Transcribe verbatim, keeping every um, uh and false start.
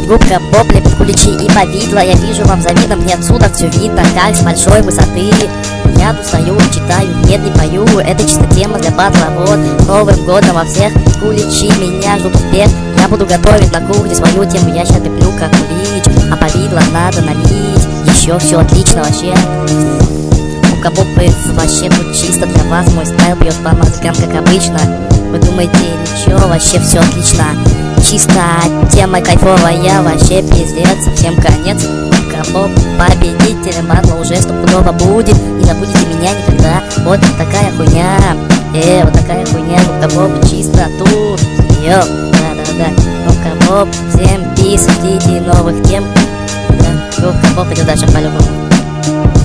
Губка, Боб, куличи и повидло. Я вижу вам завидно, мне отсюда все видно, как с большой высоты. Я тут стою, читаю, нет, не пою. Это чисто тема для батла. Вот Новым годом во всех куличи меня ждут успех. Я буду готовить на кухне свою тему. Я сейчас пеплю как кулич, а повидло надо налить. Еще все отлично вообще. Губка Боб вообще тут чисто для вас. Мой стайл бьет по мозгам, как обычно. Вы думаете, ничего, вообще все отлично. Чисто тема кайфовая, вообще пиздец, всем конец. Губка Боб победителем батла уже стопудово будет. Не забудете меня никогда, вот такая хуйня. Э, вот такая хуйня, Губка Боб чисто тут. Йо, да-да-да, Губка Боб, всем пис, ждите новых тем. Да, Губка Боб идет дальше по-любому.